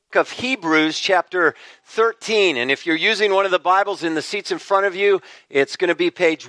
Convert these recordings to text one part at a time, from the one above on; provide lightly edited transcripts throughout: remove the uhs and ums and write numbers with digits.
Of Hebrews chapter 13. And if you're using one of the Bibles in the seats in front of you, it's going to be page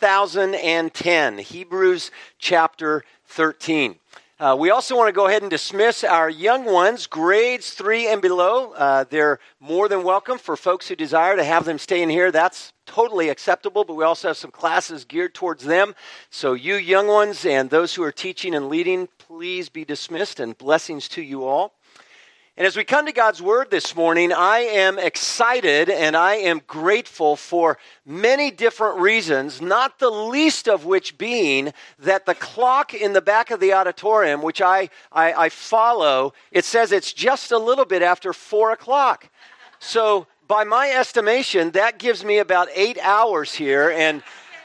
1010, Hebrews chapter 13. We also want to go ahead and dismiss our young ones, grades 3 and below. They're more than welcome for folks who desire to have them stay in here. That's totally acceptable, but we also have some classes geared towards them. So you young ones and those who are teaching and leading, please be dismissed, and blessings to you all. And as we come to God's Word this morning, I am excited and I am grateful for many different reasons, not the least of which being that the clock in the back of the auditorium, which I follow, it says it's just a little bit after 4 o'clock. So by my estimation, that gives me about 8 hours here, and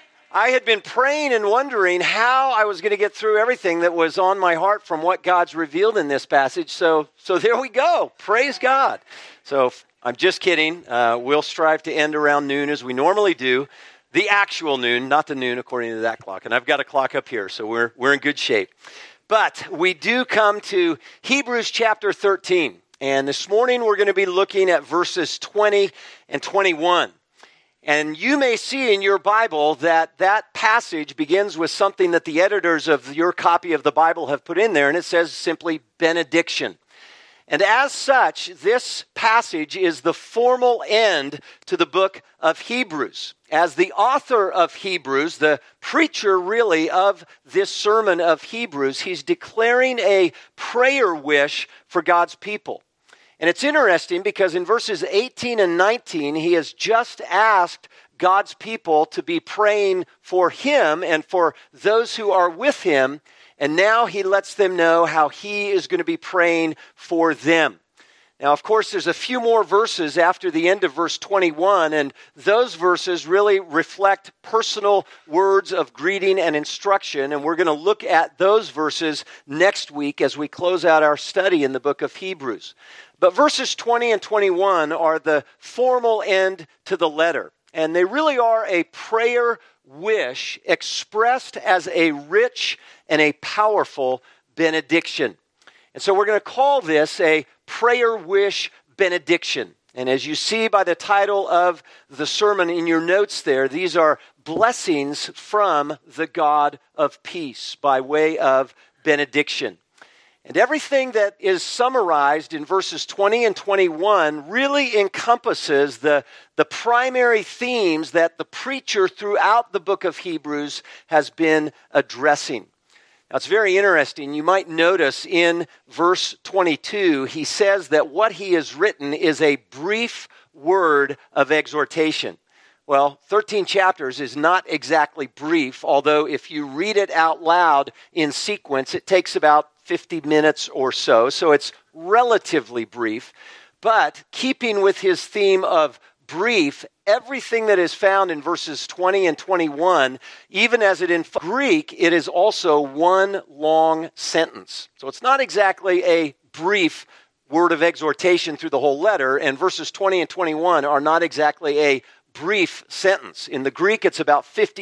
I had been praying and wondering how I was going to get through everything that was on my heart from what God's revealed in this passage. So there we go. Praise God. So I'm just kidding. We'll strive to end around noon as we normally do. The actual noon, not the noon according to that clock. And I've got a clock up here, so we're in good shape. But we do come to Hebrews chapter 13. And this morning we're going to be looking at verses 20 and 21. And you may see in your Bible that passage begins with something that the editors of your copy of the Bible have put in there, and it says simply benediction. And as such, this passage is the formal end to the book of Hebrews. As the author of Hebrews, the preacher really of this sermon of Hebrews, he's declaring a prayer wish for God's people. And it's interesting because in verses 18 and 19, he has just asked God's people to be praying for him and for those who are with him. And now he lets them know how he is going to be praying for them. Now, of course, there's a few more verses after the end of verse 21, and those verses really reflect personal words of greeting and instruction, and we're going to look at those verses next week as we close out our study in the book of Hebrews. But verses 20 and 21 are the formal end to the letter, and they really are a prayer wish expressed as a rich and a powerful benediction. And so we're going to call this a prayer wish benediction. And as you see by the title of the sermon in your notes there, these are blessings from the God of peace by way of benediction. And everything that is summarized in verses 20 and 21 really encompasses the primary themes that the preacher throughout the book of Hebrews has been addressing. Now, it's very interesting. You might notice in verse 22, he says that what he has written is a brief word of exhortation. Well, 13 chapters is not exactly brief, although if you read it out loud in sequence, it takes about 50 minutes or so, so it's relatively brief. But keeping with his theme of brief, everything that is found in verses 20 and 21, even as it in Greek, it is also one long sentence. So it's not exactly a brief word of exhortation through the whole letter, and verses 20 and 21 are not exactly a brief sentence. In the Greek, it's about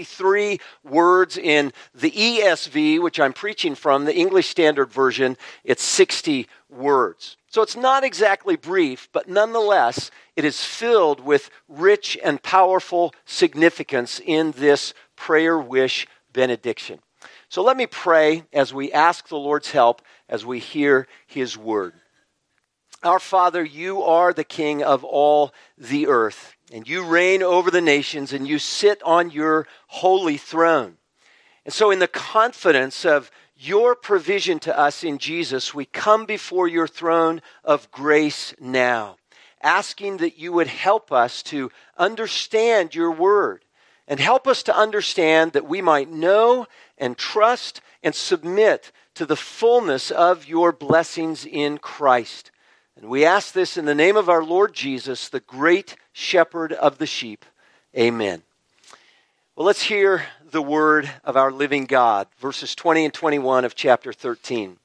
53 words. In the ESV, which I'm preaching from, the English Standard Version, it's 60 words. So it's not exactly brief, but nonetheless, it is filled with rich and powerful significance in this prayer wish benediction. So let me pray as we ask the Lord's help as we hear his word. Our Father, you are the King of all the earth, and you reign over the nations, and you sit on your holy throne. And so in the confidence of your provision to us in Jesus, we come before your throne of grace now, asking that you would help us to understand your word, and help us to understand that we might know and trust and submit to the fullness of your blessings in Christ. And we ask this in the name of our Lord Jesus, the great shepherd of the sheep. Amen. Well, let's hear the word of our living God, verses 20 and 21 of chapter 13.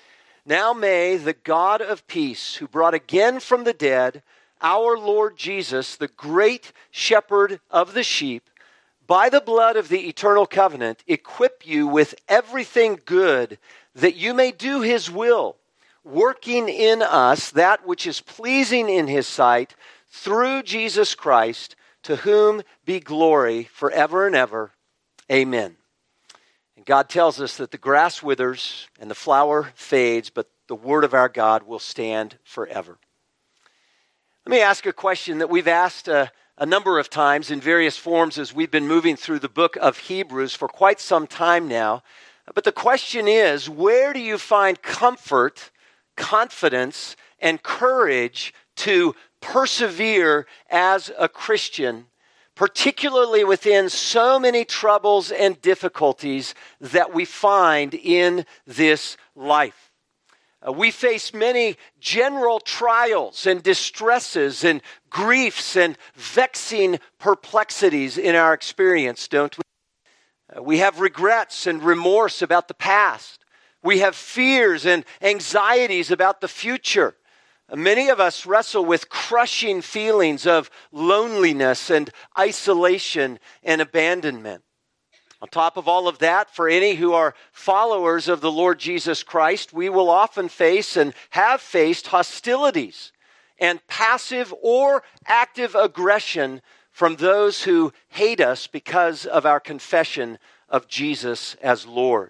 Now may the God of peace, who brought again from the dead our Lord Jesus, the great shepherd of the sheep, by the blood of the eternal covenant, equip you with everything good that you may do his will, working in us that which is pleasing in his sight through Jesus Christ, to whom be glory forever and ever. Amen. And God tells us that the grass withers and the flower fades, but the word of our God will stand forever. Let me ask a question that we've asked a number of times in various forms as we've been moving through the book of Hebrews for quite some time now. But the question is, where do you find comfort, confidence, and courage to persevere as a Christian, particularly within so many troubles and difficulties that we find in this life? We face many general trials and distresses and griefs and vexing perplexities in our experience, don't we? We have regrets and remorse about the past. We have fears and anxieties about the future. Many of us wrestle with crushing feelings of loneliness and isolation and abandonment. On top of all of that, for any who are followers of the Lord Jesus Christ, we will often face and have faced hostilities and passive or active aggression from those who hate us because of our confession of Jesus as Lord.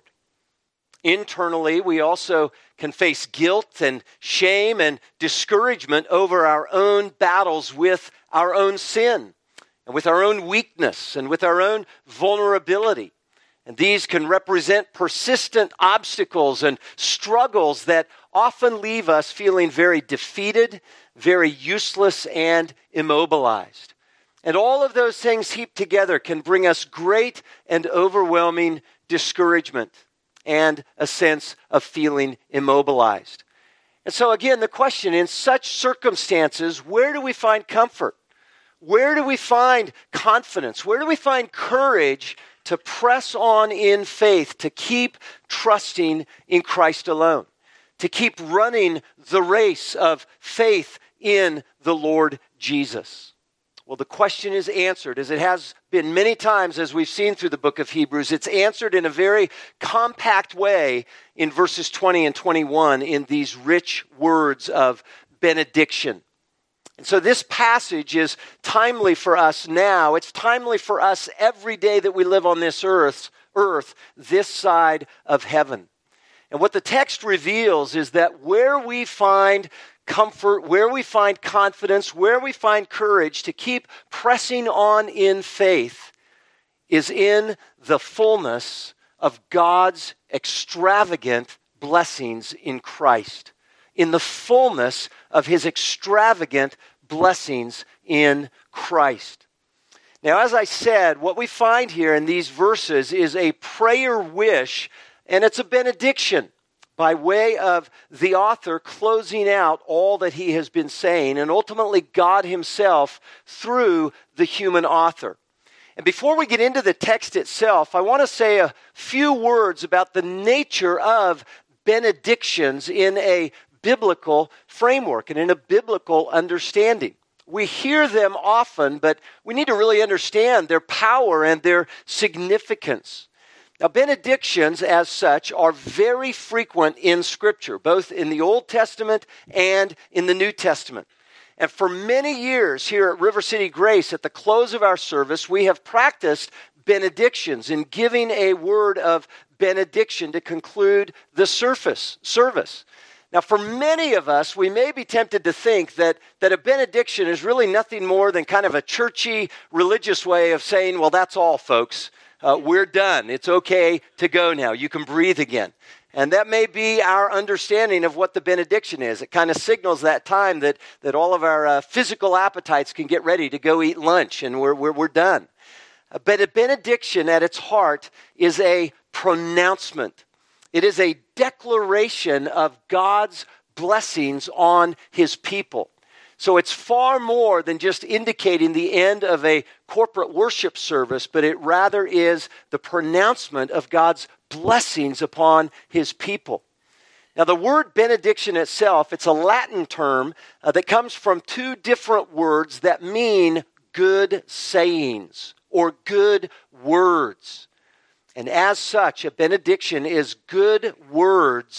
Internally, we also can face guilt and shame and discouragement over our own battles with our own sin and with our own weakness and with our own vulnerability. And these can represent persistent obstacles and struggles that often leave us feeling very defeated, very useless, and immobilized. And all of those things heaped together can bring us great and overwhelming discouragement and a sense of feeling immobilized. And so again, the question, in such circumstances, where do we find comfort? Where do we find confidence? Where do we find courage to press on in faith, to keep trusting in Christ alone, to keep running the race of faith in the Lord Jesus? Well, the question is answered, as it has been many times as we've seen through the book of Hebrews. It's answered in a very compact way in verses 20 and 21 in these rich words of benediction. And so this passage is timely for us now. It's timely for us every day that we live on this earth, this side of heaven. And what the text reveals is that where we find comfort, where we find confidence, where we find courage to keep pressing on in faith is in the fullness of God's extravagant blessings in Christ. In the fullness of his extravagant blessings in Christ. Now, as I said, what we find here in these verses is a prayer wish, and it's a benediction by way of the author closing out all that he has been saying, and ultimately God himself through the human author. And before we get into the text itself, I want to say a few words about the nature of benedictions in a biblical framework and in a biblical understanding. We hear them often, but we need to really understand their power and their significance. Now, benedictions as such are very frequent in Scripture, both in the Old Testament and in the New Testament. And for many years here at River City Grace, at the close of our service, we have practiced benedictions in giving a word of benediction to conclude the service. Now, for many of us, we may be tempted to think that a benediction is really nothing more than kind of a churchy, religious way of saying, well, that's all, folks. We're done. It's okay to go now. You can breathe again. And that may be our understanding of what the benediction is. It kind of signals that time that all of our physical appetites can get ready to go eat lunch, and we're done. But a benediction at its heart is a pronouncement. It is a declaration of God's blessings on his people. So it's far more than just indicating the end of a corporate worship service, but it rather is the pronouncement of God's blessings upon his people. Now, the word benediction itself, it's a Latin term that comes from two different words that mean good sayings or good words. And as such, a benediction is good words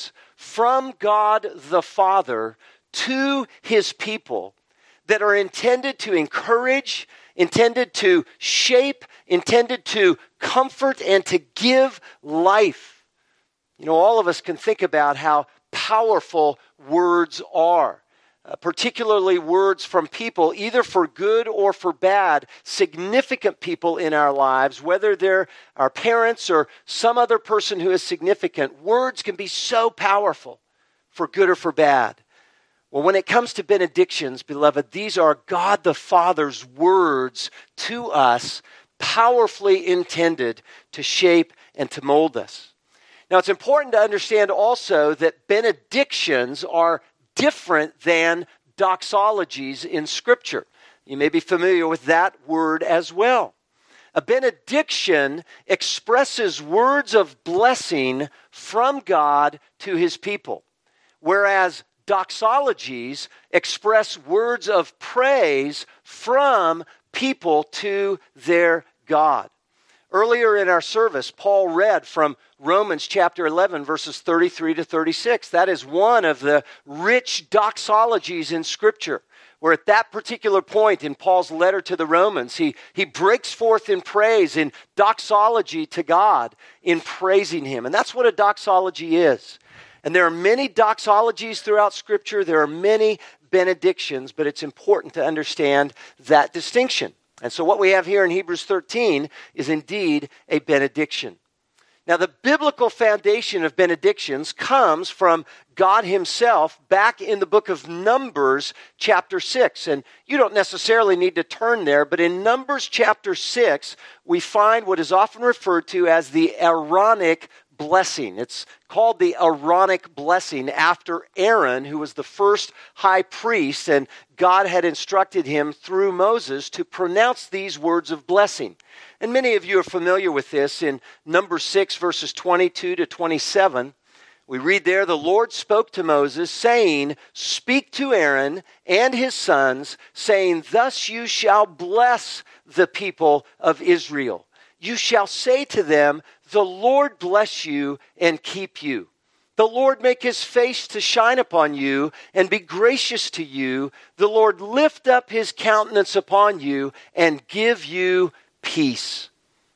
from God the Father to his people that are intended to encourage, intended to shape, intended to comfort, and to give life. You know, all of us can think about how powerful words are. Particularly words from people, either for good or for bad, significant people in our lives, whether they're our parents or some other person who is significant. Words can be so powerful for good or for bad. Well, when it comes to benedictions, beloved, these are God the Father's words to us, powerfully intended to shape and to mold us. Now, it's important to understand also that benedictions are different than doxologies in Scripture. You may be familiar with that word as well. A benediction expresses words of blessing from God to his people, whereas doxologies express words of praise from people to their God. Earlier in our service, Paul read from Romans chapter 11, verses 33 to 36. That is one of the rich doxologies in Scripture, where at that particular point in Paul's letter to the Romans, he breaks forth in praise, in doxology to God, in praising him. And that's what a doxology is. And there are many doxologies throughout Scripture. There are many benedictions, but it's important to understand that distinction. And so what we have here in Hebrews 13 is indeed a benediction. Now, the biblical foundation of benedictions comes from God himself back in the book of Numbers chapter 6. And you don't necessarily need to turn there, but in Numbers chapter 6, we find what is often referred to as the Aaronic blessing. It's called the Aaronic blessing after Aaron, who was the first high priest, and God had instructed him through Moses to pronounce these words of blessing. And many of you are familiar with this. In Numbers 6, verses 22 to 27, we read there, "The Lord spoke to Moses, saying, Speak to Aaron and his sons, saying, Thus you shall bless the people of Israel. You shall say to them, The Lord bless you and keep you. The Lord make his face to shine upon you and be gracious to you. The Lord lift up his countenance upon you and give you peace.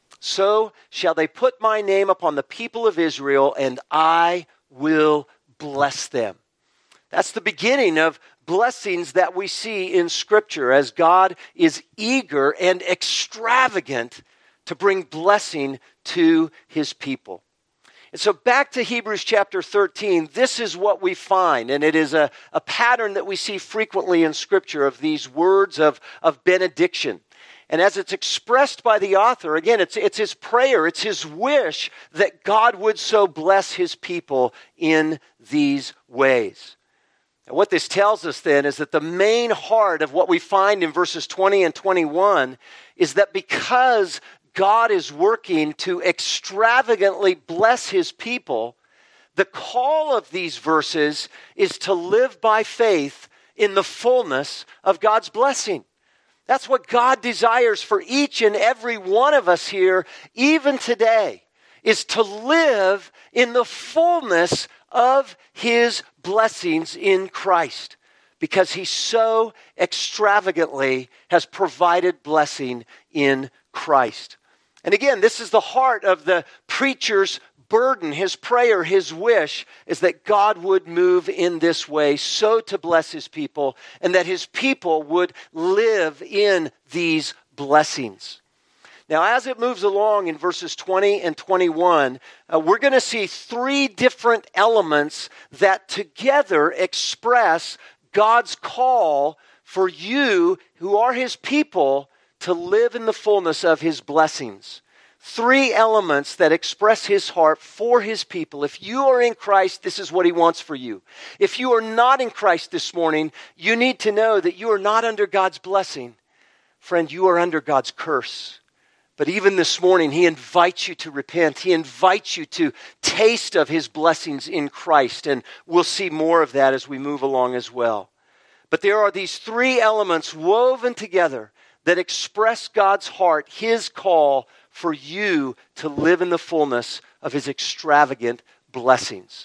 So shall they put my name upon the people of Israel, and I will bless them." That's the beginning of blessings that we see in Scripture, as God is eager and extravagant to bring blessing to his people. And so back to Hebrews chapter 13, this is what we find, and it is a pattern that we see frequently in Scripture of these words of benediction. And as it's expressed by the author, again, it's his prayer, it's his wish that God would so bless his people in these ways. And what this tells us then is that the main heart of what we find in verses 20 and 21 is that because God is working to extravagantly bless his people, the call of these verses is to live by faith in the fullness of God's blessing. That's what God desires for each and every one of us here, even today, is to live in the fullness of his blessings in Christ, because he so extravagantly has provided blessing in Christ. And again, this is the heart of the preacher's burden, his prayer, his wish, is that God would move in this way so to bless his people, and that his people would live in these blessings. Now, as it moves along in verses 20 and 21, we're going to see three different elements that together express God's call for you, who are his people, to live in the fullness of his blessings. Three elements that express his heart for his people. If you are in Christ, this is what he wants for you. If you are not in Christ this morning, you need to know that you are not under God's blessing. Friend, you are under God's curse. But even this morning, he invites you to repent. He invites you to taste of his blessings in Christ. And we'll see more of that as we move along as well. But there are these three elements woven together that express God's heart, his call for you to live in the fullness of his extravagant blessings.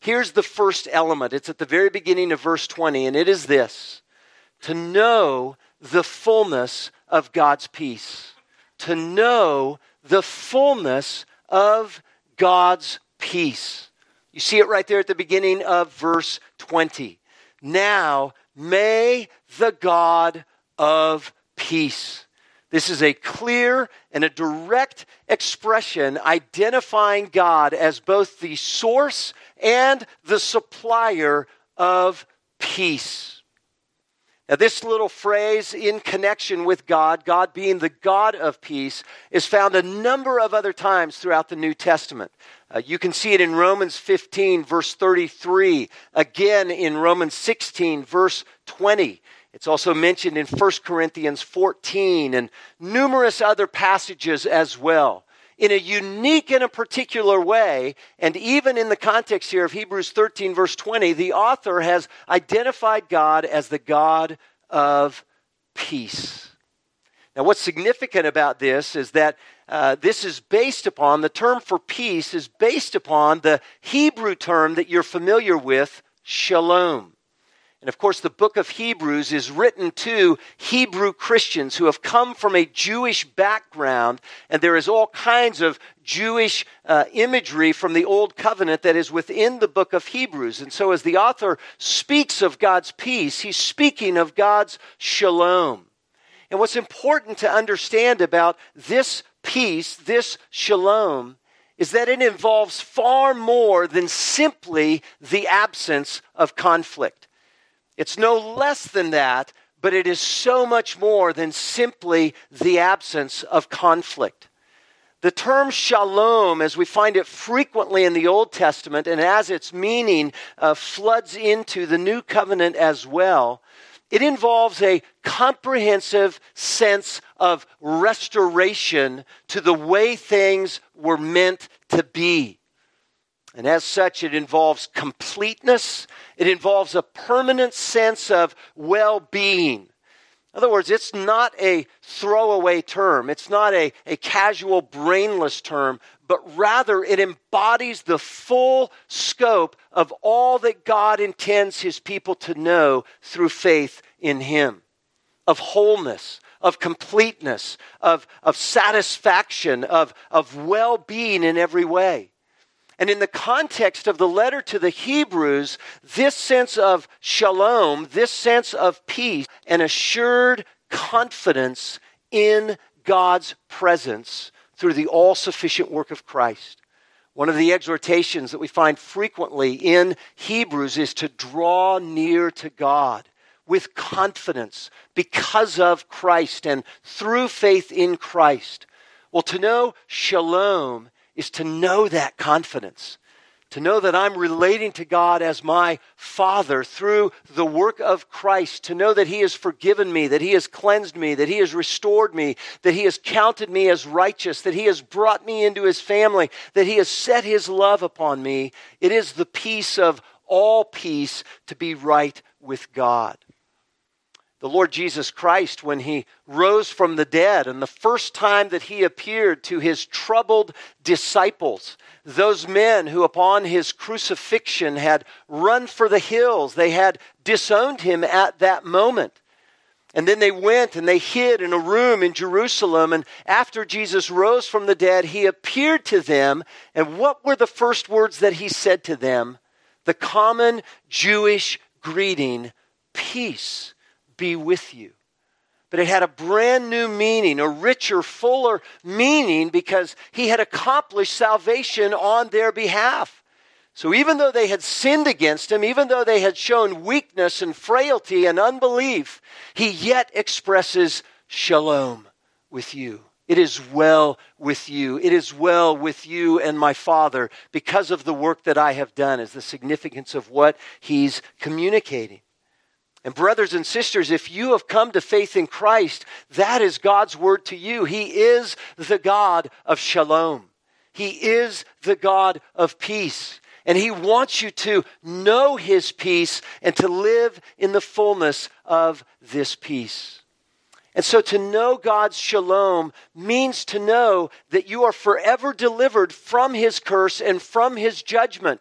Here's the first element. It's at the very beginning of verse 20, and it is this: to know the fullness of God's peace. To know the fullness of God's peace. You see it right there at the beginning of verse 20. Now may the God of peace. This is a clear and a direct expression identifying God as both the source and the supplier of peace. Now, this little phrase in connection with God, God being the God of peace, is found a number of other times throughout the New Testament. You can see it in Romans 15, verse 33, again in Romans 16, verse 20. It's also mentioned in 1 Corinthians 14 and numerous other passages as well. In a unique and a particular way, and even in the context here of Hebrews 13, verse 20, the author has identified God as the God of peace. Now, what's significant about this is that this is based upon, the term for peace is based upon the Hebrew term that you're familiar with, shalom. And of course, the book of Hebrews is written to Hebrew Christians who have come from a Jewish background, and there is all kinds of Jewish imagery from the Old Covenant that is within the book of Hebrews. And so as the author speaks of God's peace, he's speaking of God's shalom. And what's important to understand about this peace, this shalom, is that it involves far more than simply the absence of conflict. It's no less than that, but it is so much more than simply the absence of conflict. The term shalom, as we find it frequently in the Old Testament and as its meaning floods into the New Covenant as well, it involves a comprehensive sense of restoration to the way things were meant to be. And as such, it involves completeness. It involves a permanent sense of well-being. In other words, it's not a throwaway term. It's not a casual, brainless term, but rather it embodies the full scope of all that God intends His people to know through faith in Him. Of wholeness, of completeness, of satisfaction, of well-being in every way. And in the context of the letter to the Hebrews, this sense of shalom, this sense of peace, an assured confidence in God's presence through the all-sufficient work of Christ. One of the exhortations that we find frequently in Hebrews is to draw near to God with confidence because of Christ and through faith in Christ. Well, to know shalom is to know that confidence, to know that I'm relating to God as my Father through the work of Christ, to know that He has forgiven me, that He has cleansed me, that He has restored me, that He has counted me as righteous, that He has brought me into His family, that He has set His love upon me. It is the peace of all peace to be right with God. The Lord Jesus Christ, when He rose from the dead, and the first time that He appeared to His troubled disciples, those men who upon His crucifixion had run for the hills, they had disowned Him at that moment. And then they went and they hid in a room in Jerusalem, and after Jesus rose from the dead, He appeared to them, and what were the first words that He said to them? The common Jewish greeting, peace be with you. But it had a brand new meaning, a richer, fuller meaning, because He had accomplished salvation on their behalf. So even though they had sinned against Him, even though they had shown weakness and frailty and unbelief, He yet expresses shalom with you. It is well with you. It is well with you and my Father because of the work that I have done, is the significance of what He's communicating. And brothers and sisters, if you have come to faith in Christ, that is God's word to you. He is the God of shalom. He is the God of peace. And He wants you to know His peace and to live in the fullness of this peace. And so to know God's shalom means to know that you are forever delivered from His curse and from His judgment.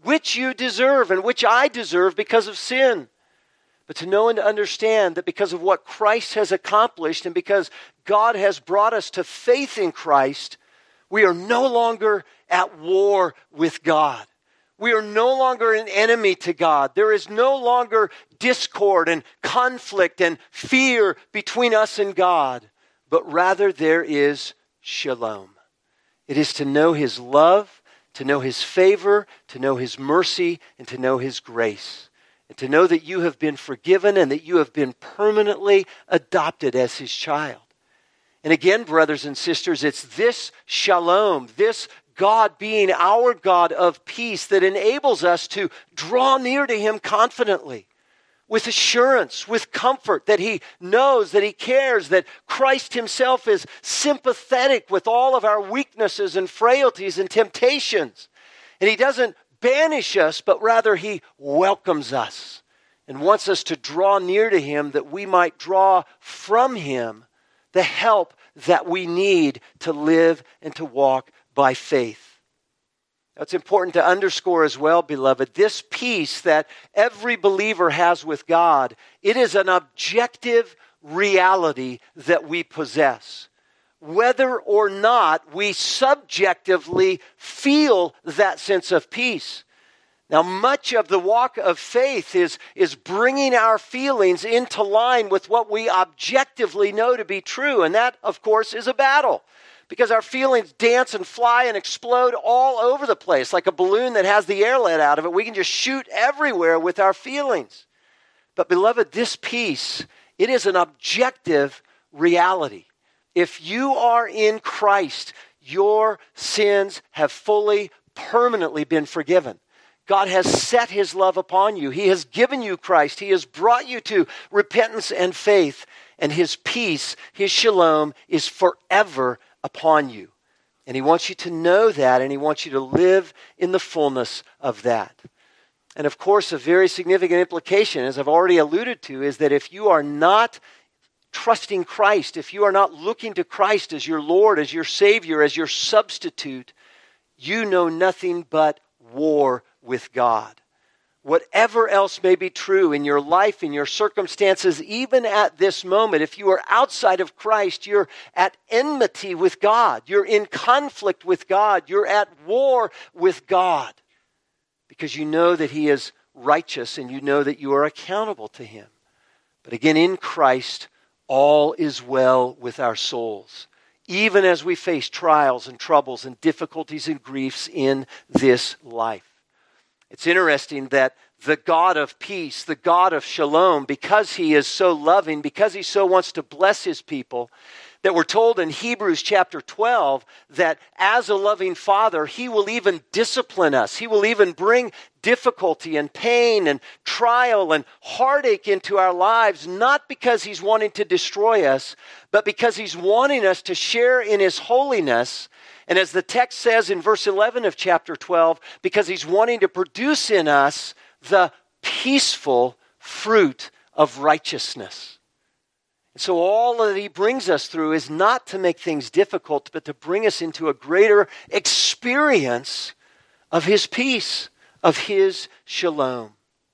which you deserve and which I deserve because of sin. But to know and to understand that because of what Christ has accomplished and because God has brought us to faith in Christ, we are no longer at war with God. We are no longer an enemy to God. There is no longer discord and conflict and fear between us and God, but rather there is shalom. It is to know His love, to know His favor, to know His mercy, and to know His grace. And to know that you have been forgiven and that you have been permanently adopted as His child. And again, brothers and sisters, it's this shalom, this God being our God of peace that enables us to draw near to Him confidently, with assurance, with comfort that He knows, that He cares, that Christ Himself is sympathetic with all of our weaknesses and frailties and temptations. And He doesn't banish us, but rather He welcomes us and wants us to draw near to Him that we might draw from Him the help that we need to live and to walk by faith. Now, it's important to underscore as well, beloved, this peace that every believer has with God, it is an objective reality that we possess. Whether or not we subjectively feel that sense of peace. Now, much of the walk of faith is bringing our feelings into line with what we objectively know to be true. And that, of course, is a battle. Because our feelings dance and fly and explode all over the place. Like a balloon that has the air let out of it. We can just shoot everywhere with our feelings. But beloved, this peace, it is an objective reality. If you are in Christ, your sins have fully, permanently been forgiven. God has set His love upon you. He has given you Christ. He has brought you to repentance and faith. And His peace, His shalom, is forever upon you. And He wants you to know that, and He wants you to live in the fullness of that. And of course, a very significant implication, as I've already alluded to, is that if you are not trusting Christ, if you are not looking to Christ as your Lord, as your Savior, as your substitute, you know nothing but war with God. Whatever else may be true in your life, in your circumstances, even at this moment, if you are outside of Christ, you're at enmity with God. You're in conflict with God. You're at war with God. Because you know that He is righteous and you know that you are accountable to Him. But again, in Christ, all is well with our souls. Even as we face trials and troubles and difficulties and griefs in this life. It's interesting that the God of peace, the God of shalom, because He is so loving, because He so wants to bless His people, that we're told in Hebrews chapter 12 that as a loving Father, He will even discipline us. He will even bring difficulty and pain and trial and heartache into our lives, not because He's wanting to destroy us, but because He's wanting us to share in His holiness. And as the text says in verse 11 of chapter 12, because He's wanting to produce in us the peaceful fruit of righteousness. And so all that He brings us through is not to make things difficult, but to bring us into a greater experience of His peace, of His shalom.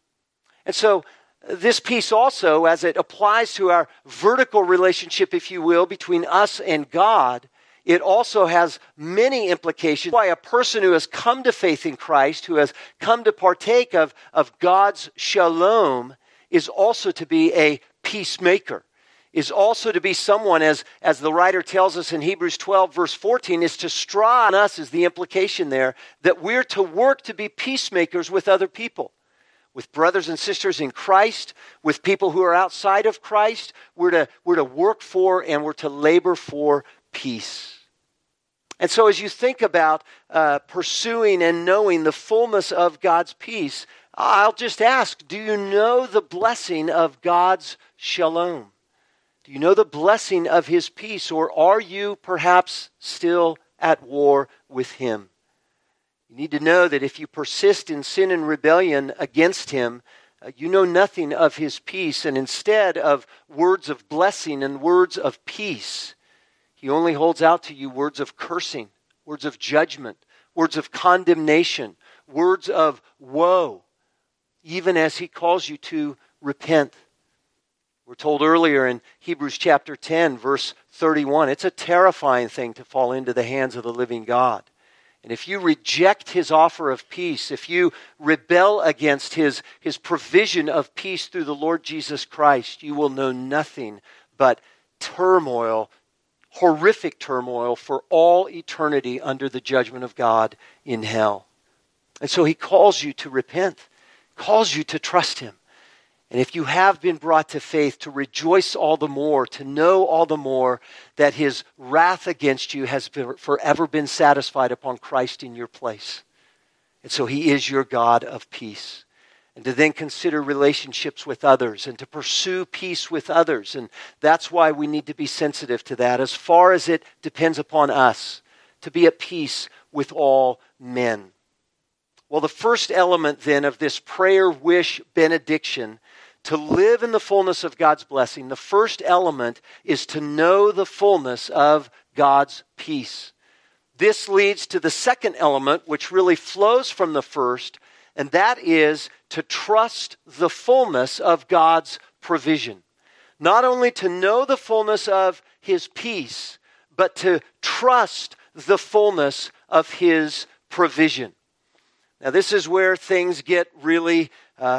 And so this peace also, as it applies to our vertical relationship, if you will, between us and God, it also has many implications. Why a person who has come to faith in Christ, who has come to partake of God's shalom, is also to be a peacemaker, is also to be someone, as the writer tells us in Hebrews 12, verse 14, is to strive on us, is the implication there, that we're to work to be peacemakers with other people. With brothers and sisters in Christ, with people who are outside of Christ, we're to work for and we're to labor for peace. And so as you think about pursuing and knowing the fullness of God's peace, I'll just ask, do you know the blessing of God's shalom? Do you know the blessing of His peace, or are you perhaps still at war with Him? You need to know that if you persist in sin and rebellion against Him, you know nothing of His peace, and instead of words of blessing and words of peace, He only holds out to you words of cursing, words of judgment, words of condemnation, words of woe, even as he calls you to repent. We're told earlier in Hebrews chapter 10, verse 31, it's a terrifying thing to fall into the hands of the living God. And if you reject his offer of peace, if you rebel against his provision of peace through the Lord Jesus Christ, you will know nothing but turmoil, horrific turmoil for all eternity under the judgment of God in hell. And so he calls you to repent, calls you to trust him. And if you have been brought to faith, to rejoice all the more, to know all the more that his wrath against you has forever been satisfied upon Christ in your place. And so he is your God of peace. And to then consider relationships with others and to pursue peace with others. And that's why we need to be sensitive to that as far as it depends upon us, to be at peace with all men. Well, the first element then of this prayer, wish, benediction, to live in the fullness of God's blessing, the first element is to know the fullness of God's peace. This leads to the second element, which really flows from the first, and that is to trust the fullness of God's provision. Not only to know the fullness of his peace, but to trust the fullness of his provision. Now, this is where things get really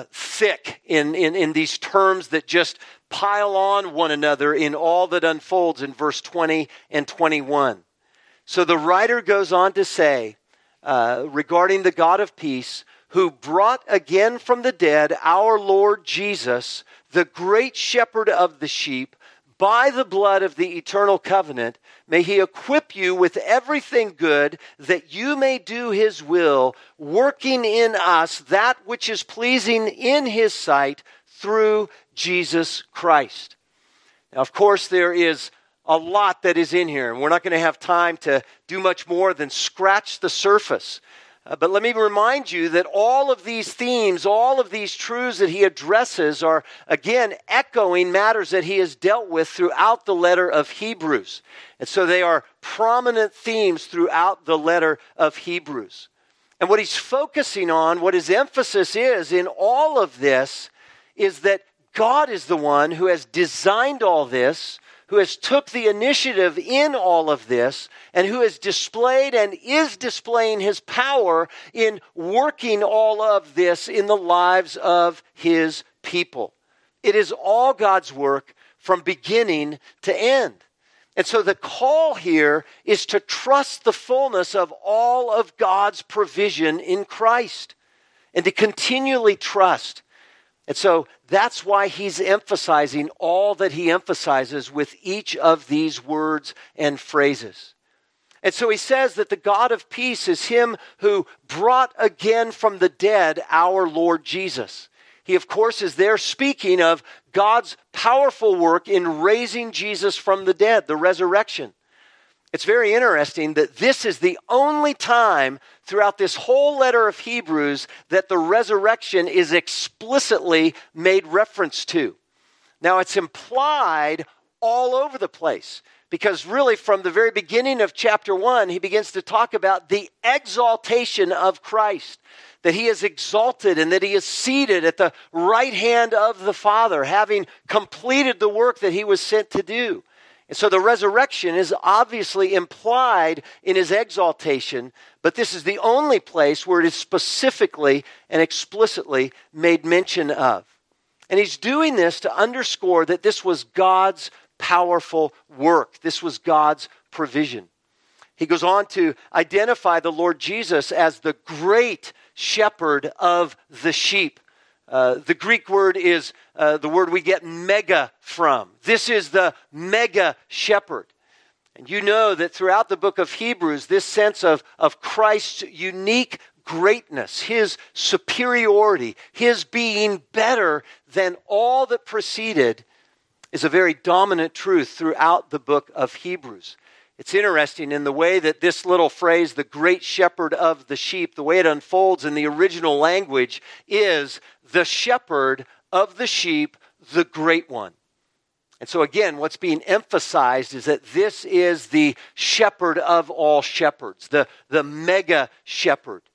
thick in these terms that just pile on one another in all that unfolds in verse 20 and 21. So the writer goes on to say, regarding the God of peace, who brought again from the dead our Lord Jesus, the great shepherd of the sheep, by the blood of the eternal covenant, may he equip you with everything good that you may do his will, working in us that which is pleasing in his sight through Jesus Christ. Now, of course, there is a lot that is in here, and we're not going to have time to do much more than scratch the surface. But let me remind you that all of these themes, all of these truths that he addresses are, again, echoing matters that he has dealt with throughout the letter of Hebrews. And so they are prominent themes throughout the letter of Hebrews. And what he's focusing on, what his emphasis is in all of this, is that God is the one who has designed all this, who has took the initiative in all of this, and who has displayed and is displaying his power in working all of this in the lives of his people. It is all God's work from beginning to end. And so the call here is to trust the fullness of all of God's provision in Christ and to continually trust. And so that's why he's emphasizing all that he emphasizes with each of these words and phrases. And so he says that the God of peace is him who brought again from the dead our Lord Jesus. He, of course, is there speaking of God's powerful work in raising Jesus from the dead, the resurrection. It's very interesting that this is the only time throughout this whole letter of Hebrews that the resurrection is explicitly made reference to. Now, it's implied all over the place because really from the very beginning of chapter 1, he begins to talk about the exaltation of Christ, that he is exalted and that he is seated at the right hand of the Father, having completed the work that he was sent to do. And so the resurrection is obviously implied in his exaltation, but this is the only place where it is specifically and explicitly made mention of. And he's doing this to underscore that this was God's powerful work. This was God's provision. He goes on to identify the Lord Jesus as the great shepherd of the sheep. The Greek word is the word we get mega from. This is the mega shepherd. And you know that throughout the book of Hebrews, this sense of Christ's unique greatness, his superiority, his being better than all that preceded is a very dominant truth throughout the book of Hebrews. It's interesting in the way that this little phrase, the great shepherd of the sheep, the way it unfolds in the original language is the shepherd of the sheep, the great one. And so again, what's being emphasized is that this is the shepherd of all shepherds, the mega shepherd,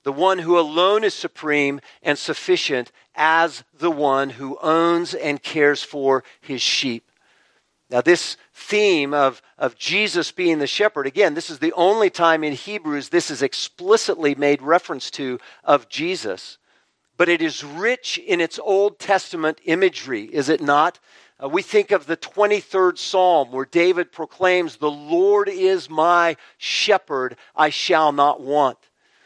the one who alone is supreme and sufficient as the one who owns and cares for his sheep. Now, this theme of Jesus being the shepherd, again, this is the only time in Hebrews this is explicitly made reference to of Jesus. But it is rich in its Old Testament imagery, is it not? We think of the 23rd Psalm where David proclaims, "The Lord is my shepherd, I shall not want."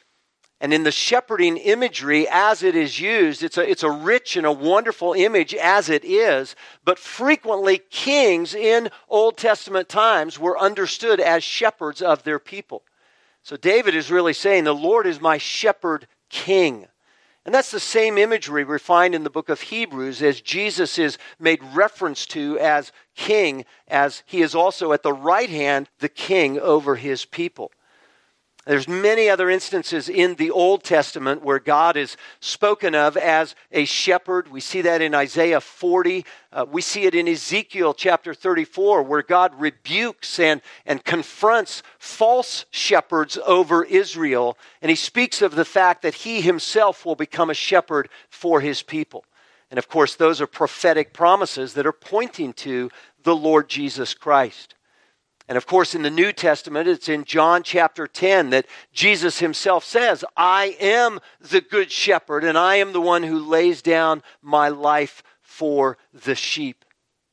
And in the shepherding imagery, as it is used, it's a rich and a wonderful image as it is, but frequently kings in Old Testament times were understood as shepherds of their people. So David is really saying, the Lord is my shepherd king. And that's the same imagery we find in the book of Hebrews as Jesus is made reference to as king, as he is also at the right hand, the king over his people. There's many other instances in the Old Testament where God is spoken of as a shepherd. We see that in Isaiah 40. We see it in Ezekiel chapter 34, where God rebukes and confronts false shepherds over Israel. And he speaks of the fact that he himself will become a shepherd for his people. And of course, those are prophetic promises that are pointing to the Lord Jesus Christ. And of course, in the New Testament, it's in John chapter 10 that Jesus himself says, "I am the good shepherd, and I am the one who lays down my life for the sheep."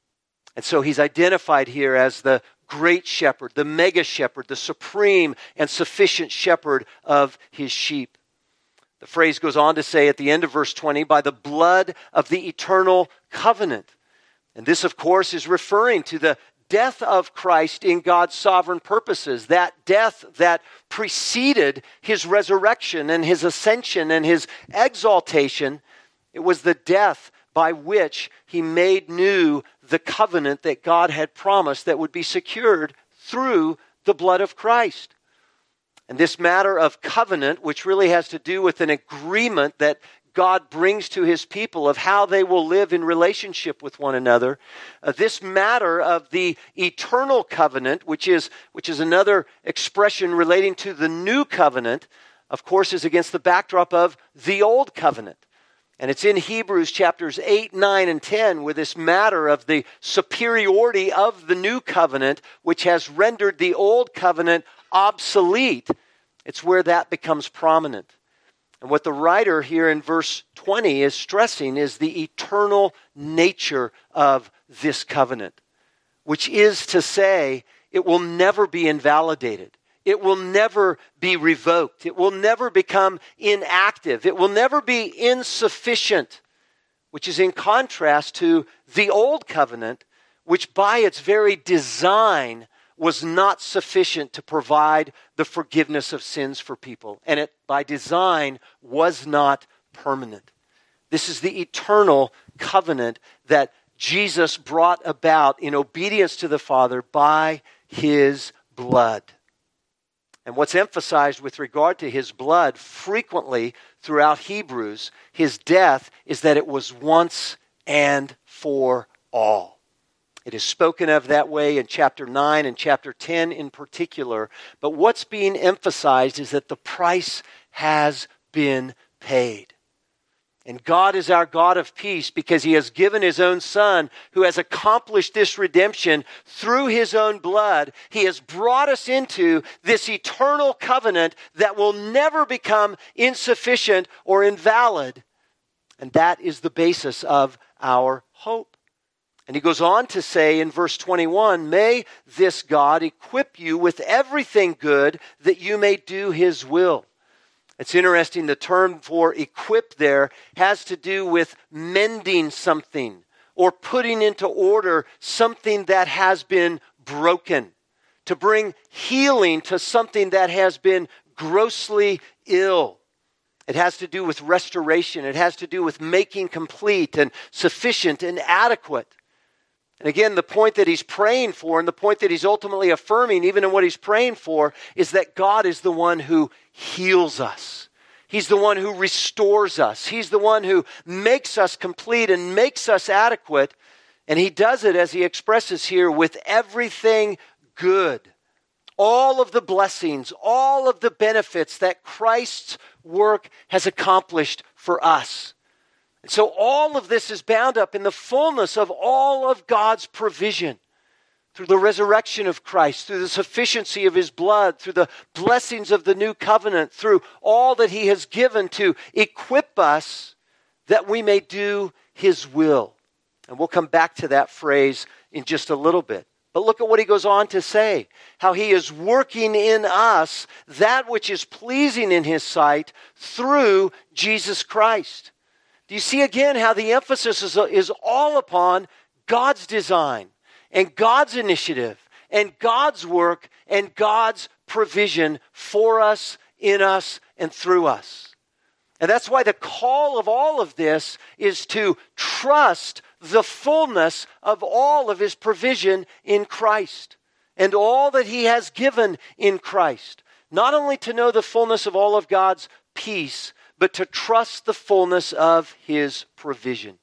And so he's identified here as the great shepherd, the mega shepherd, the supreme and sufficient shepherd of his sheep. The phrase goes on to say at the end of verse 20, "by the blood of the eternal covenant." And this, of course, is referring to the death of Christ in God's sovereign purposes, that death that preceded his resurrection and his ascension and his exaltation. It was the death by which he made new the covenant that God had promised that would be secured through the blood of Christ. And this matter of covenant, which really has to do with an agreement that God brings to his people of how they will live in relationship with one another. This matter of the eternal covenant, which is another expression relating to the new covenant, of course, is against the backdrop of the old covenant. And it's in Hebrews chapters 8, 9, and 10 where this matter of the superiority of the new covenant, which has rendered the old covenant obsolete, it's where that becomes prominent. And what the writer here in verse 20 is stressing is the eternal nature of this covenant, which is to say, it will never be invalidated. It will never be revoked. It will never become inactive. It will never be insufficient, which is in contrast to the old covenant, which by its very design was not sufficient to provide the forgiveness of sins for people. And it, by design, was not permanent. This is the eternal covenant that Jesus brought about in obedience to the Father by his blood. And what's emphasized with regard to his blood frequently throughout Hebrews, his death, is that it was once and for all. It is spoken of that way in chapter 9 and chapter 10 in particular. But what's being emphasized is that the price has been paid. And God is our God of peace because he has given his own Son who has accomplished this redemption through his own blood. He has brought us into this eternal covenant that will never become insufficient or invalid. And that is the basis of our hope. And he goes on to say in verse 21, "May this God equip you with everything good that you may do his will." It's interesting, the term for equip there has to do with mending something or putting into order something that has been broken, to bring healing to something that has been grossly ill. It has to do with restoration. It has to do with making complete and sufficient and adequate. And again, the point that he's praying for and the point that he's ultimately affirming, even in what he's praying for, is that God is the one who heals us. He's the one who restores us. He's the one who makes us complete and makes us adequate. And he does it, as he expresses here, with everything good. all of the blessings, all of the benefits that Christ's work has accomplished for us. And so all of this is bound up in the fullness of all of God's provision through the resurrection of Christ, through the sufficiency of his blood, through the blessings of the new covenant, through all that he has given to equip us that we may do his will. And we'll come back to that phrase in just a little bit. But look at what he goes on to say, how he is working in us that which is pleasing in his sight through Jesus Christ. Do you see again how the emphasis is all upon God's design and God's initiative and God's work and God's provision for us, in us, and through us? And that's why the call of all of this is to trust the fullness of all of his provision in Christ and all that he has given in Christ. Not only to know the fullness of all of God's peace, but to trust the fullness of his provision.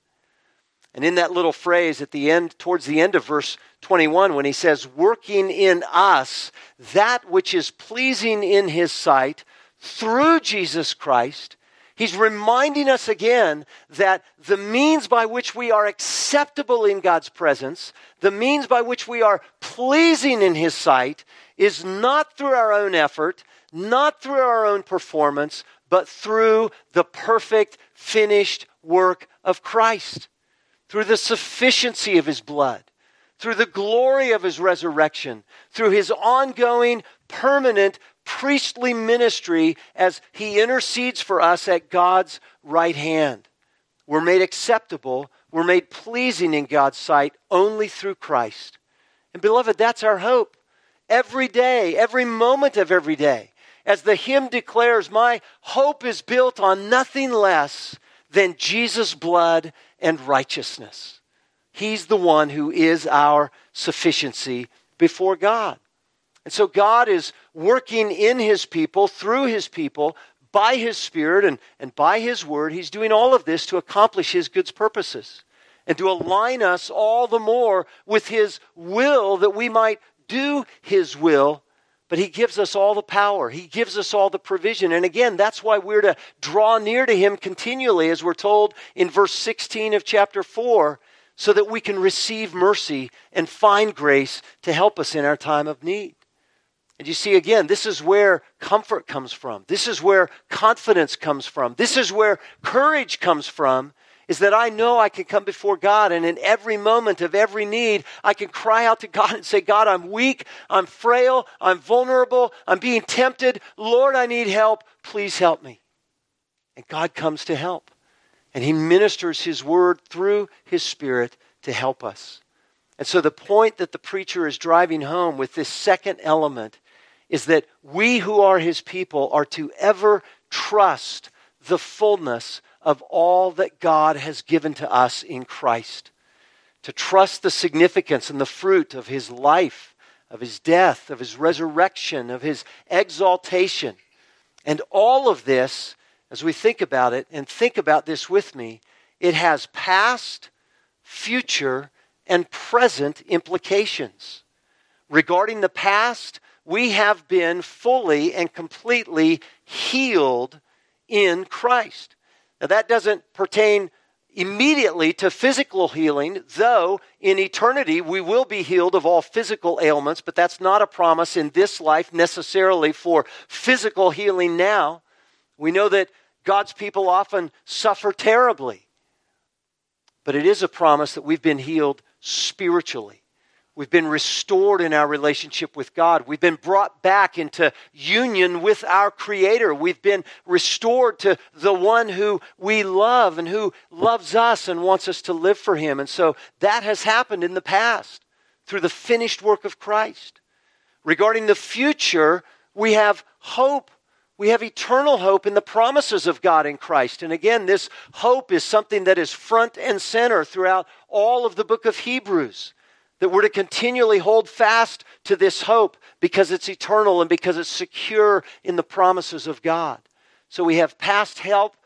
And in that little phrase at the end, towards the end of verse 21, when he says, working in us that which is pleasing in his sight through Jesus Christ, he's reminding us again that the means by which we are acceptable in God's presence, the means by which we are pleasing in his sight, is not through our own effort, not through our own performance, but through the perfect, finished work of Christ, through the sufficiency of his blood, through the glory of his resurrection, through his ongoing, permanent, priestly ministry as he intercedes for us at God's right hand. We're made acceptable, we're made pleasing in God's sight only through Christ. And beloved, that's our hope. Every day, every moment of every day. As the hymn declares, my hope is built on nothing less than Jesus' blood and righteousness. He's the one who is our sufficiency before God. And so God is working in his people, through his people, by his Spirit and by his word. He's doing all of this to accomplish his good purposes and to align us all the more with his will that we might do his will. But he gives us all the power. He gives us all the provision. And again, that's why we're to draw near to him continually, as we're told in verse 16 of chapter 4, so that we can receive mercy and find grace to help us in our time of need. And you see, again, this is where comfort comes from. This is where confidence comes from. This is where courage comes from, is that I know I can come before God, and in every moment of every need, I can cry out to God and say, God, I'm weak, I'm frail, I'm vulnerable, I'm being tempted. Lord, I need help. Please help me. And God comes to help. And he ministers his word through his Spirit to help us. And so the point that the preacher is driving home with this second element is that we who are his people are to ever trust the fullness of all that God has given to us in Christ. To trust the significance and the fruit of his life, of his death, of his resurrection, of his exaltation. And all of this, as we think about it, and think about this with me, it has past, future, and present implications. Regarding the past, we have been fully and completely healed in Christ. Now that doesn't pertain immediately to physical healing, though in eternity we will be healed of all physical ailments, but that's not a promise in this life necessarily for physical healing now. We know that God's people often suffer terribly, but it is a promise that we've been healed spiritually. We've been restored in our relationship with God. We've been brought back into union with our Creator. We've been restored to the one who we love and who loves us and wants us to live for him. And so that has happened in the past through the finished work of Christ. Regarding the future, we have hope. We have eternal hope in the promises of God in Christ. And again, this hope is something that is front and center throughout all of the book of Hebrews. That we're to continually hold fast to this hope because it's eternal and because it's secure in the promises of God. So we have past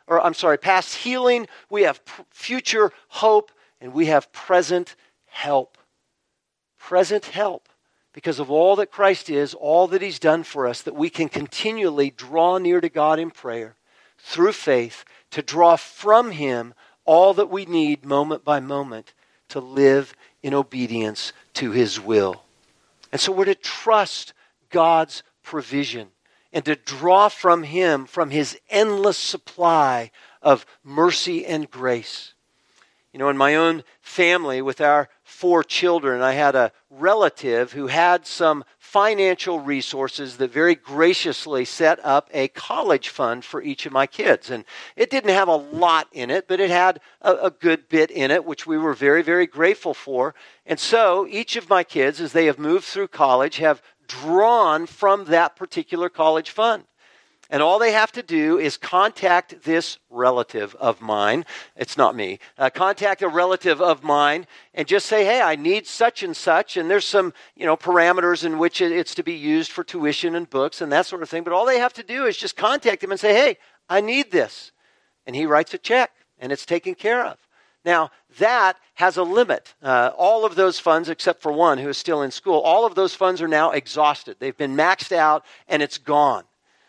healing, we have future hope, and we have present help. Present help. because of all that Christ is, all that he's done for us, that we can continually draw near to God in prayer through faith to draw from him all that we need moment by moment to live in obedience to his will. And so we're to trust God's provision and to draw from him, from his endless supply of mercy and grace. You know, in my own family with our 4 children, I had a relative who had some financial resources that very graciously set up a college fund for each of my kids. And it didn't have a lot in it, but it had a good bit in it, which we were very, very grateful for. And so each of my kids, as they have moved through college, have drawn from that particular college fund. And all they have to do is contact this relative of mine. It's not me. Contact a relative of mine and just say, hey, I need such and such. And there's some, parameters in which it's to be used for tuition and books and that sort of thing. But all they have to do is just contact him and say, hey, I need this. And he writes a check and it's taken care of. Now, that has a limit. All of those funds, except for one who is still in school, all of those funds are now exhausted. They've been maxed out and it's gone.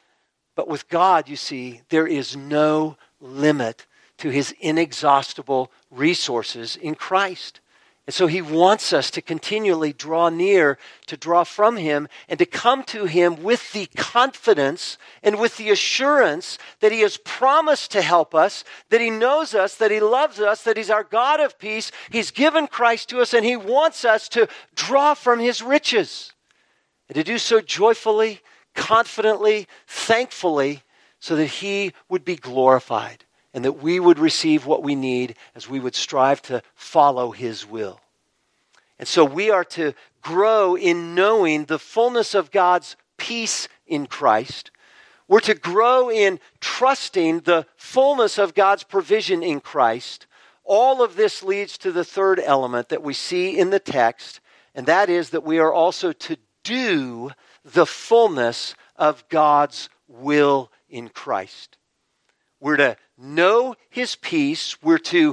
But with God, you see, there is no limit to his inexhaustible resources in Christ. And so he wants us to continually draw near, to draw from him, and to come to him with the confidence and with the assurance that he has promised to help us, that he knows us, that he loves us, that he's our God of peace. He's given Christ to us, and he wants us to draw from his riches, and to do so joyfully, confidently, thankfully, so that he would be glorified and that we would receive what we need as we would strive to follow his will. And so we are to grow in knowing the fullness of God's peace in Christ. We're to grow in trusting the fullness of God's provision in Christ. All of this leads to the third element that we see in the text, and that is that we are also to do the fullness of God's will in Christ. We're to know his peace, we're to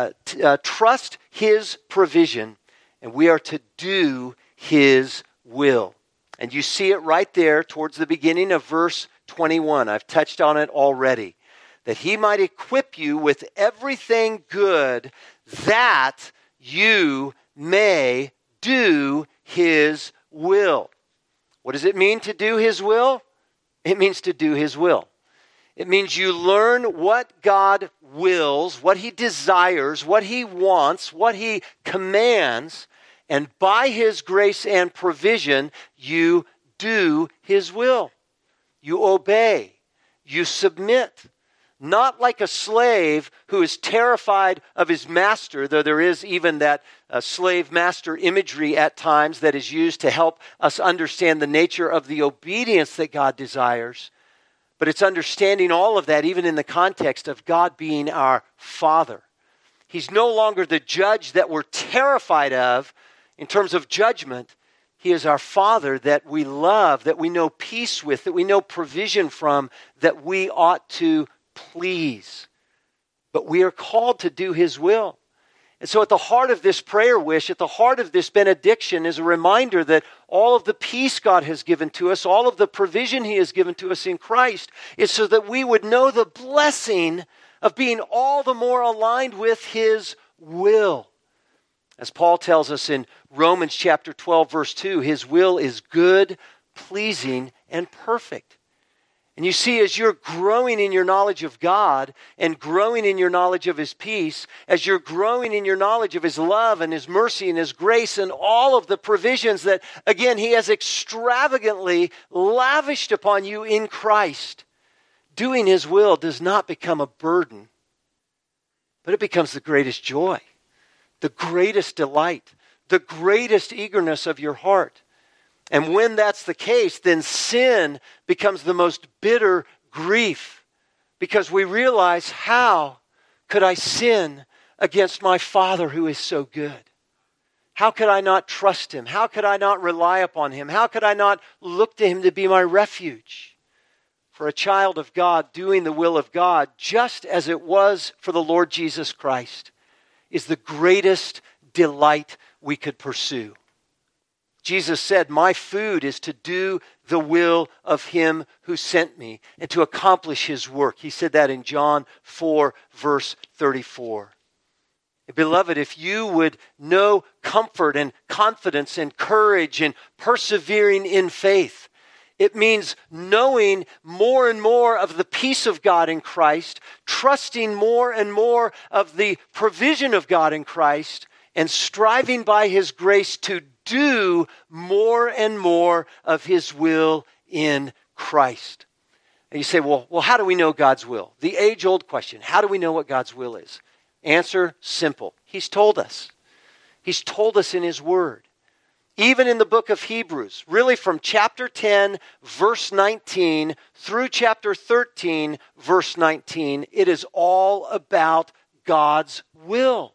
trust his provision, and we are to do his will. And you see it right there towards the beginning of verse 21. I've touched on it already. That he might equip you with everything good that you may do his will. What does it mean to do his will? It means to do his will. It means you learn what God wills, what he desires, what he wants, what he commands, and by his grace and provision, you do his will. You obey. You submit. Not like a slave who is terrified of his master, though there is even that slave-master imagery at times that is used to help us understand the nature of the obedience that God desires. But it's understanding all of that even in the context of God being our Father. He's no longer the judge that we're terrified of in terms of judgment. He is our Father that we love, that we know peace with, that we know provision from, that we ought to please. But we are called to do his will. And so at the heart of this prayer wish, at the heart of this benediction is a reminder that all of the peace God has given to us, all of the provision he has given to us in Christ, is so that we would know the blessing of being all the more aligned with his will. As Paul tells us in Romans chapter 12, verse 2, his will is good, pleasing, and perfect. And you see, as you're growing in your knowledge of God and growing in your knowledge of his peace, as you're growing in your knowledge of his love and his mercy and his grace and all of the provisions that, again, he has extravagantly lavished upon you in Christ, doing his will does not become a burden, but it becomes the greatest joy, the greatest delight, the greatest eagerness of your heart. And when that's the case, then sin becomes the most bitter grief, because we realize, how could I sin against my Father who is so good? How could I not trust him? How could I not rely upon him? How could I not look to him to be my refuge? For a child of God doing the will of God, just as it was for the Lord Jesus Christ, is the greatest delight we could pursue. Jesus said, "My food is to do the will of him who sent me and to accomplish his work." He said that in John 4, verse 34. Beloved, if you would know comfort and confidence and courage and persevering in faith, it means knowing more and more of the peace of God in Christ, trusting more and more of the provision of God in Christ, and striving by his grace to do more and more of his will in Christ. And you say, well, how do we know God's will? The age-old question, how do we know what God's will is? Answer, simple. He's told us. He's told us in his word. Even in the book of Hebrews, really from chapter 10, verse 19, through chapter 13, verse 19, it is all about God's will.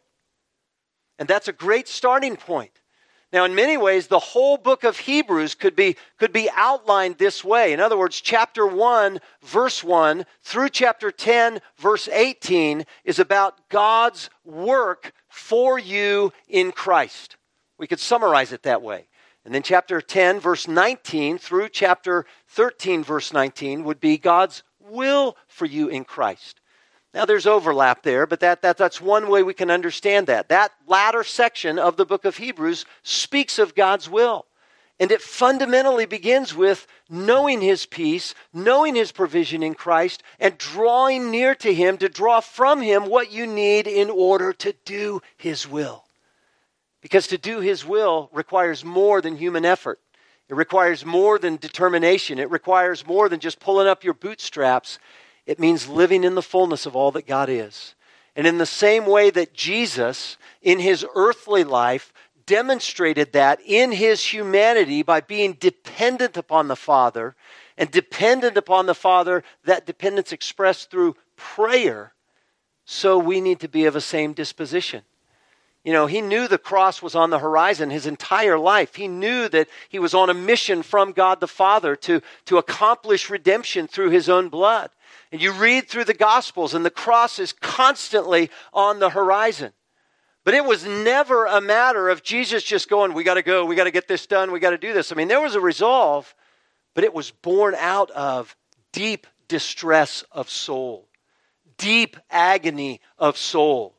And that's a great starting point. Now, in many ways, the whole book of Hebrews could be outlined this way. In other words, chapter 1, verse 1, through chapter 10, verse 18, is about God's work for you in Christ. We could summarize it that way. And then chapter 10, verse 19, through chapter 13, verse 19, would be God's will for you in Christ. Now, there's overlap there, but that's one way we can understand that. That latter section of the book of Hebrews speaks of God's will. And it fundamentally begins with knowing his peace, knowing his provision in Christ, and drawing near to him to draw from him what you need in order to do his will. Because to do his will requires more than human effort. It requires more than determination. It requires more than just pulling up your bootstraps. It means living in the fullness of all that God is. And in the same way that Jesus, in his earthly life, demonstrated that in his humanity by being dependent upon the Father, and dependent upon the Father, that dependence expressed through prayer, so we need to be of the same disposition. You know, he knew the cross was on the horizon his entire life. He knew that he was on a mission from God the Father to accomplish redemption through his own blood. And you read through the Gospels, and the cross is constantly on the horizon. But it was never a matter of Jesus just going, we got to go, we got to get this done, we got to do this. I mean, there was a resolve, but it was born out of deep distress of soul, deep agony of soul,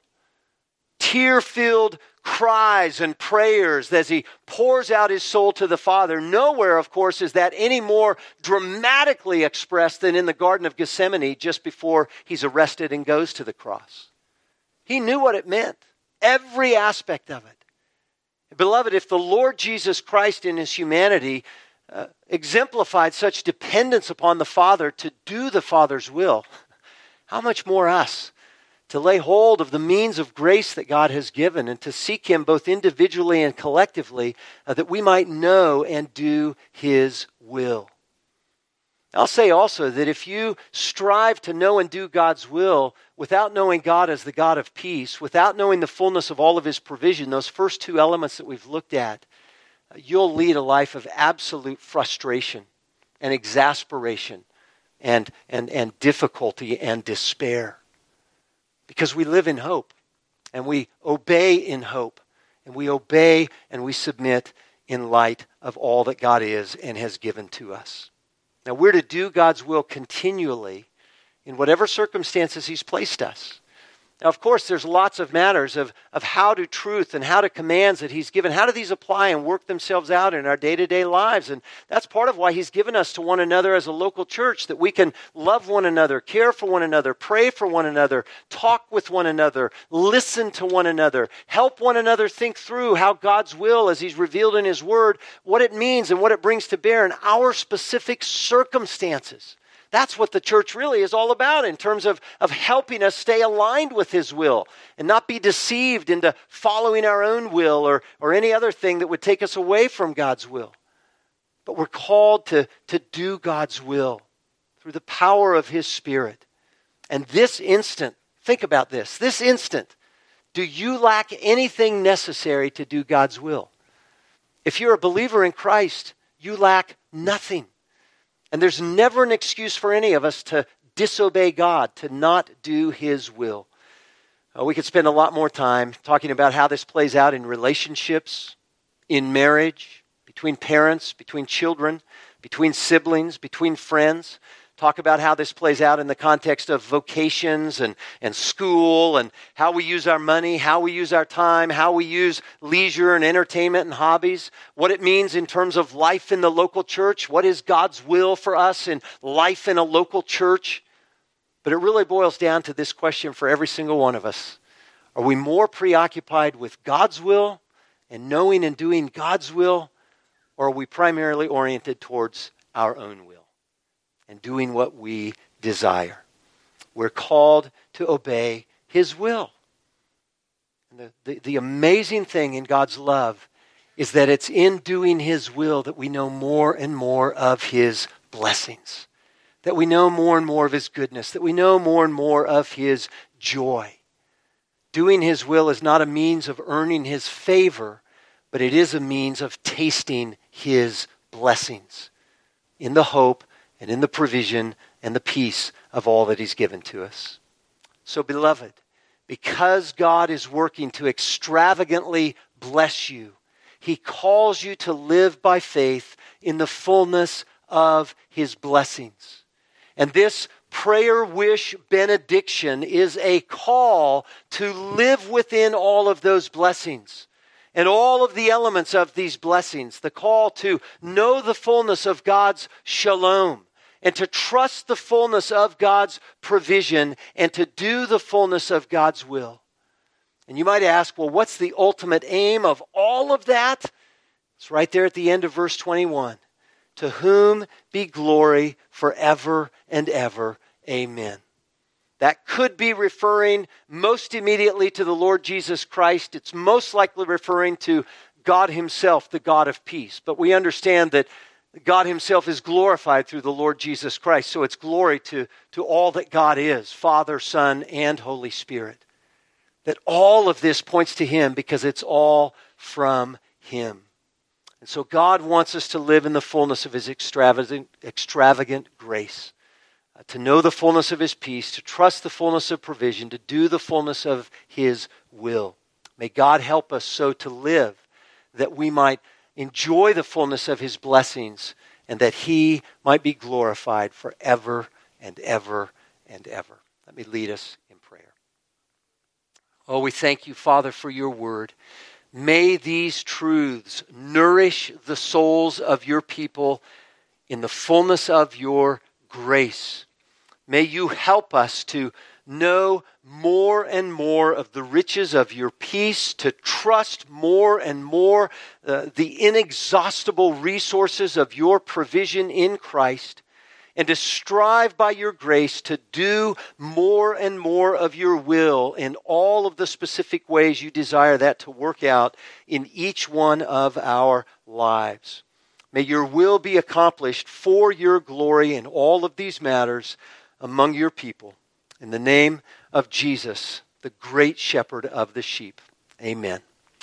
tear-filled cries and prayers as he pours out his soul to the Father. Nowhere, of course, is that any more dramatically expressed than in the Garden of Gethsemane just before he's arrested and goes to the cross. He knew what it meant, every aspect of it. Beloved, if the Lord Jesus Christ in his humanity exemplified such dependence upon the Father to do the Father's will, how much more us? To lay hold of the means of grace that God has given and to seek him both individually and collectively that we might know and do his will. I'll say also that if you strive to know and do God's will without knowing God as the God of peace, without knowing the fullness of all of his provision, those first two elements that we've looked at, you'll lead a life of absolute frustration and exasperation and difficulty and despair. Because we live in hope, and we obey in hope, and we obey and we submit in light of all that God is and has given to us. Now, we're to do God's will continually in whatever circumstances he's placed us. Now, of course, there's lots of matters of how do truth and how do commands that he's given, how do these apply and work themselves out in our day-to-day lives? And that's part of why he's given us to one another as a local church, that we can love one another, care for one another, pray for one another, talk with one another, listen to one another, help one another think through how God's will, as he's revealed in his word, what it means and what it brings to bear in our specific circumstances. That's what the church really is all about in terms of helping us stay aligned with his will and not be deceived into following our own will or any other thing that would take us away from God's will. But we're called to do God's will through the power of his Spirit. And this instant, think about this instant, do you lack anything necessary to do God's will? If you're a believer in Christ, you lack nothing. And there's never an excuse for any of us to disobey God, to not do his will. We could spend a lot more time talking about how this plays out in relationships, in marriage, between parents, between children, between siblings, between friends. Talk about how this plays out in the context of vocations and school, and how we use our money, how we use our time, how we use leisure and entertainment and hobbies, what it means in terms of life in the local church, what is God's will for us in life in a local church. But it really boils down to this question for every single one of us. Are we more preoccupied with God's will and knowing and doing God's will, or are we primarily oriented towards our own will and doing what we desire? We're called to obey His will. And the amazing thing in God's love is that it's in doing His will that we know more and more of His blessings, that we know more and more of His goodness, that we know more and more of His joy. Doing His will is not a means of earning His favor, but it is a means of tasting His blessings in the hope and in the provision and the peace of all that He's given to us. So, beloved, because God is working to extravagantly bless you, He calls you to live by faith in the fullness of His blessings. And this prayer wish benediction is a call to live within all of those blessings and all of the elements of these blessings. The call to know the fullness of God's shalom, and to trust the fullness of God's provision, and to do the fullness of God's will. And you might ask, well, what's the ultimate aim of all of that? It's right there at the end of verse 21. To whom be glory forever and ever. Amen. That could be referring most immediately to the Lord Jesus Christ. It's most likely referring to God Himself, the God of peace. But we understand that God Himself is glorified through the Lord Jesus Christ. So it's glory to all that God is, Father, Son, and Holy Spirit. That all of this points to Him because it's all from Him. And so God wants us to live in the fullness of His extravagant grace. To know the fullness of His peace, to trust the fullness of provision, to do the fullness of His will. May God help us so to live that we might enjoy the fullness of His blessings and that He might be glorified forever and ever and ever. Let me lead us in prayer. Oh, we thank You, Father, for Your word. May these truths nourish the souls of Your people in the fullness of Your grace. May You help us to know more and more of the riches of Your peace, to trust more and more the inexhaustible resources of Your provision in Christ, and to strive by Your grace to do more and more of Your will in all of the specific ways You desire that to work out in each one of our lives. May Your will be accomplished for Your glory in all of these matters among Your people. In the name of Jesus, the great shepherd of the sheep. Amen.